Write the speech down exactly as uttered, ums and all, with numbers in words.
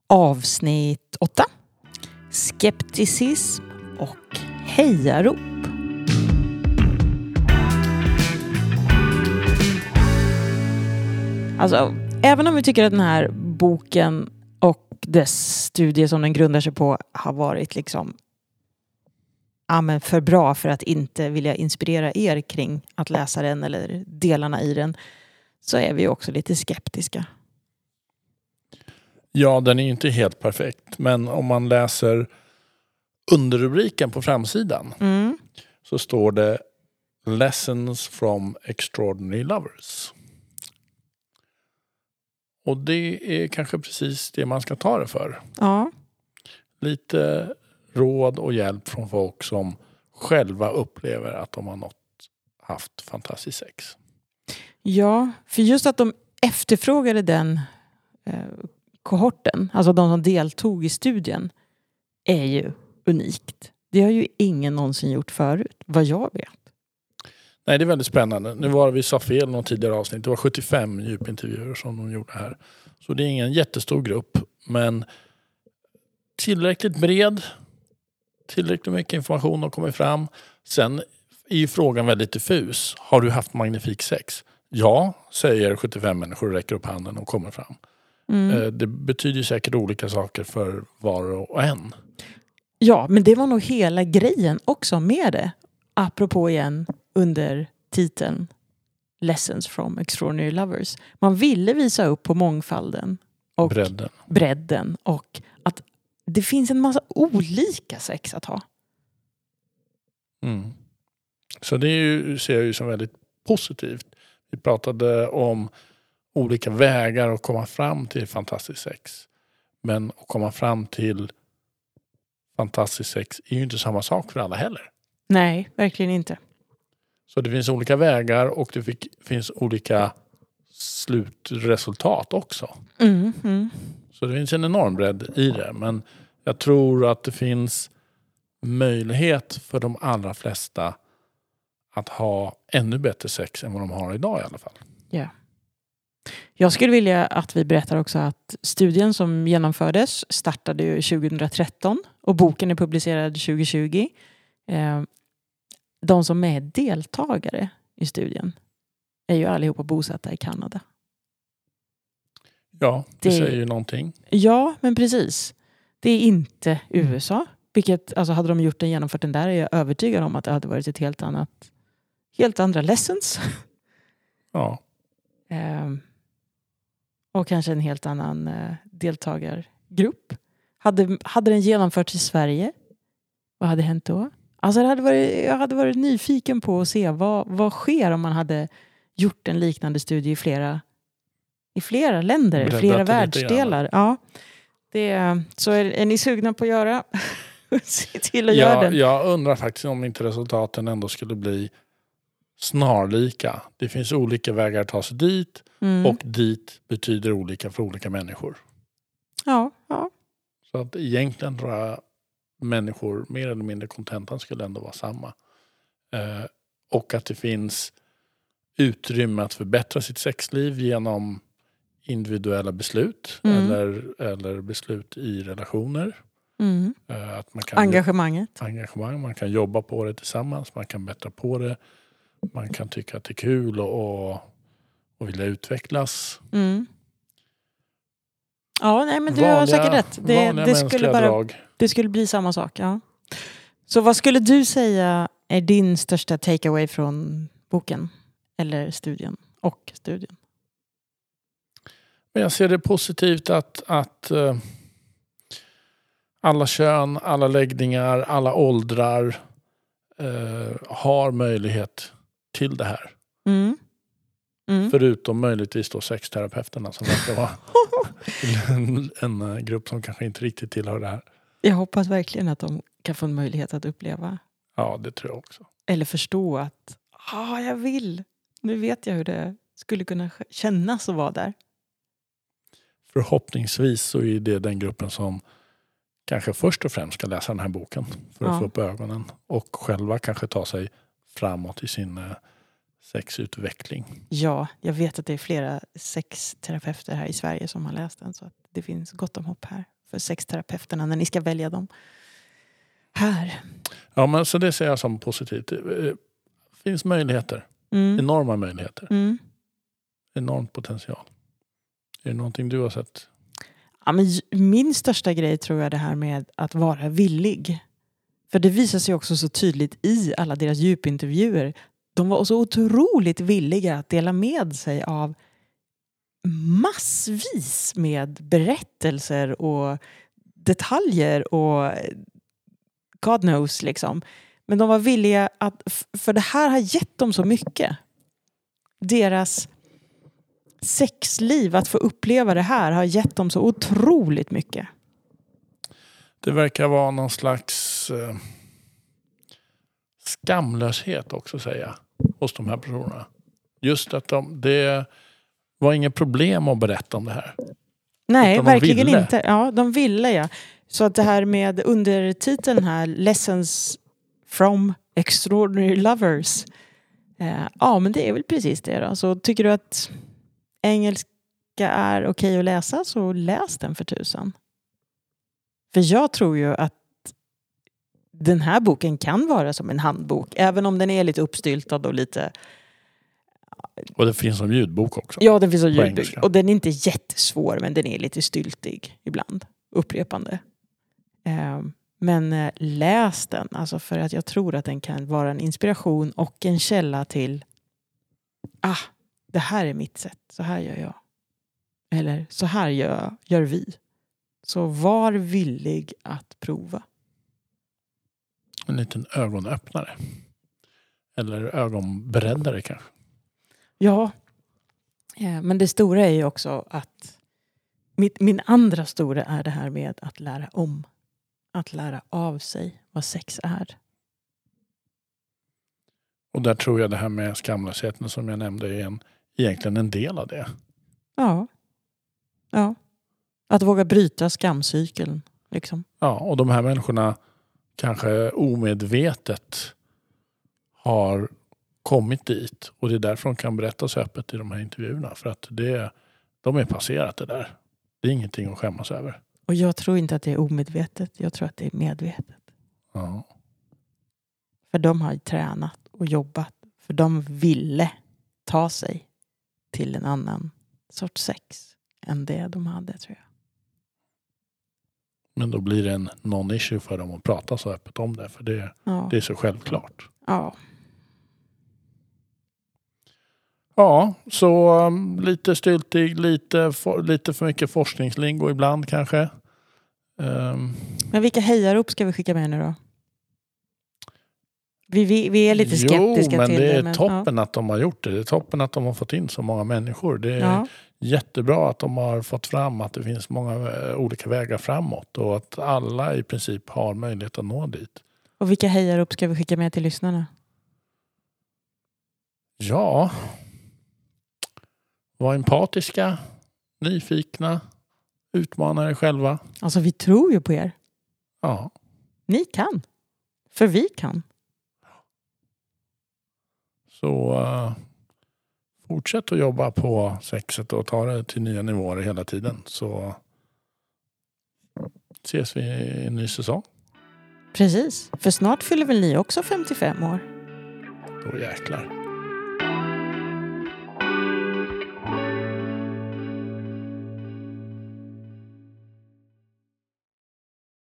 Avsnitt åtta. Skepticism och hejarop. Alltså, även om vi tycker att den här boken och dess studie som den grundar sig på har varit liksom ja, men för bra för att inte vilja inspirera er kring att läsa den eller delarna i den, så är vi också lite skeptiska. Ja, den är ju inte helt perfekt. Men om man läser underrubriken på framsidan Mm. så står det Lessons from Extraordinary Lovers. Och det är kanske precis det man ska ta det för. Ja. Lite råd och hjälp från folk som själva upplever att de har nått, haft fantastiskt sex. Ja, för just att de efterfrågade den eh, kohorten, alltså de som deltog i studien, är ju unikt. Det har ju ingen någonsin gjort förut, vad jag vet. Nej, det är väldigt spännande. Nu var det, vi sa fel någon tidigare avsnitt. Det var sjuttiofem djupintervjuer som de gjorde här. Så det är ingen jättestor grupp, men tillräckligt bred. Tillräckligt mycket information har kommit fram. Sen är ju frågan väldigt diffus. Har du haft magnifik sex? Ja, säger sjuttiofem människor och räcker upp handen och kommer fram. Mm. Det betyder ju säkert olika saker för var och en. Ja, men det var nog hela grejen också med det. Apropå igen under titeln Lessons from Extraordinary Lovers. Man ville visa upp på mångfalden och Bredden. bredden och att det finns en massa olika sex att ha. Mm. Så det är ju, ser jag ju som väldigt positivt. Vi pratade om olika vägar att komma fram till fantastisk sex. Men att komma fram till fantastisk sex är ju inte samma sak för alla heller. Nej, verkligen inte. Så det finns olika vägar och det fick, finns olika slutresultat också. Mm, mm. Så det finns en enorm bredd i det. Men jag tror att det finns möjlighet för de allra flesta att ha ännu bättre sex än vad de har idag i alla fall. Ja. Jag skulle vilja att vi berättar också att studien som genomfördes startade ju tjugohundratretton och boken är publicerad tjugohundratjugo. Eh, de som är deltagare i studien är ju allihopa bosatta i Kanada. Ja, det, det säger ju någonting. Ja, men precis. Det är inte U S A. Vilket, alltså hade de gjort den, genomfört den där, är jag övertygad om att det hade varit ett helt annat, helt andra lessons. Ja. eh, och kanske en helt annan eh, deltagargrupp. Hade, hade den genomförts i Sverige, vad hade hänt då? Alltså det hade varit, jag hade varit nyfiken på att se vad, vad sker om man hade gjort en liknande studie i flera, i flera länder, i flera världsdelar. Ja. Det, så är, är ni sugna på att göra? Se till att ja, göra den. Jag undrar faktiskt om inte resultaten ändå skulle bli snarlika. Det finns olika vägar att ta sig dit Mm. och dit betyder olika för olika människor. Ja, ja. Så att egentligen tror jag människor, mer eller mindre kontentan, skulle ändå vara samma. Eh, och att det finns utrymme att förbättra sitt sexliv genom individuella beslut Mm. eller, eller beslut i relationer. Mm. Eh, att man kan Engagemanget. engagemang, man kan jobba på det tillsammans, man kan bättra på det, man kan tycka att det är kul och, och, och vilja utvecklas. Mm. Ja, nej, men du vanliga, har säkert rätt. Det, det, skulle bara, drag. det skulle bli samma sak. Ja. Så vad skulle du säga är din största takeaway från boken eller studien och studien? Men jag ser det positivt att, att uh, alla kön, alla läggningar, alla åldrar uh, har möjlighet till det här. Mm. Mm. Förutom möjligtvis då sexterapeuterna som verkar vara en, en grupp som kanske inte riktigt tillhör det här. Jag hoppas verkligen att de kan få en möjlighet att uppleva. Ja, det tror jag också. Eller förstå att ah, jag vill. Nu vet jag hur det skulle kunna kännas att vara där. Förhoppningsvis så är det den gruppen som kanske först och främst ska läsa den här boken för att ja. få upp ögonen och själva kanske ta sig framåt i sin sexutveckling. Ja, jag vet att det är flera sexterapeuter här i Sverige som har läst den. Så att det finns gott om hopp här för sexterapeuterna när ni ska välja dem. Här. Ja, men så det ser jag som positivt. Det finns möjligheter. Mm. Enorma möjligheter. Mm. Enorm potential. Är det någonting du har sett? Ja, men min största grej tror jag det här med att vara villig. För det visar sig också så tydligt i alla deras djupintervjuer. De var så otroligt villiga att dela med sig av massvis med berättelser och detaljer och God knows liksom. Men de var villiga att, för det här har gett dem så mycket. Deras sexliv, att få uppleva det här, har gett dem så otroligt mycket. Det verkar vara någon slags eh, skamlöshet också, säga, hos de här personerna. Just att de, det var inget problem att berätta om det här. Nej, verkligen ville. inte. Ja, de ville ja. Så att det här med undertiteln här, Lessons from Extraordinary Lovers. Eh, ja, men det är väl precis det då. Så tycker du att engelska är okej att läsa, så läs den för tusan. För jag tror ju att den här boken kan vara som en handbok. Även om den är lite uppstyltad och lite... Och det finns som ljudbok också. Ja, den finns som ljudbok. Och den är inte jättesvår, men den är lite styltig ibland. Upprepande. Um, men läs den. Alltså för att jag tror att den kan vara en inspiration och en källa till ah, det här är mitt sätt. Så här gör jag. Eller så här gör, gör vi. Så var villig att prova. En liten ögonöppnare. Eller ögonberäddare kanske. Ja. ja. Men det stora är ju också att mitt, min andra stora är det här med att lära om. Att lära av sig vad sex är. Och där tror jag det här med skamlösheten som jag nämnde är en, egentligen en del av det. Ja. Ja. Att våga bryta skamcykeln. Liksom. Ja, och de här människorna kanske omedvetet har kommit dit. Och det är därför de kan berätta så öppet i de här intervjuerna. För att det, de är passerat det där. Det är ingenting att skämmas över. Och jag tror inte att det är omedvetet. Jag tror att det är medvetet. Ja. För de har tränat och jobbat. För de ville ta sig till en annan sorts sex än det de hade, tror jag. Men då blir det en non-issue för dem att prata så öppet om det. För det, ja. det är så självklart. Ja. Ja, så um, lite styltig, lite, for, lite för mycket forskningslingo ibland kanske. Um, Men vilka hejarop ska vi skicka med nu då? Vi, vi, vi är lite skeptiska jo, men till det. det. Är men, toppen ja. att de har gjort det. Det är toppen att de har fått in så många människor. Det är ja. jättebra att de har fått fram att det finns många olika vägar framåt. Och att alla i princip har möjlighet att nå dit. Och vilka hejarop ska vi skicka med till lyssnarna? Ja... Var empatiska, nyfikna, utmana er själva. Alltså vi tror ju på er. Ja. Ni kan. För vi kan. Så uh, fortsätt att jobba på sexet och ta det till nya nivåer hela tiden. Så ses vi i en ny säsong. Precis. För snart fyller väl ni också femtiofem år? Då jäklar.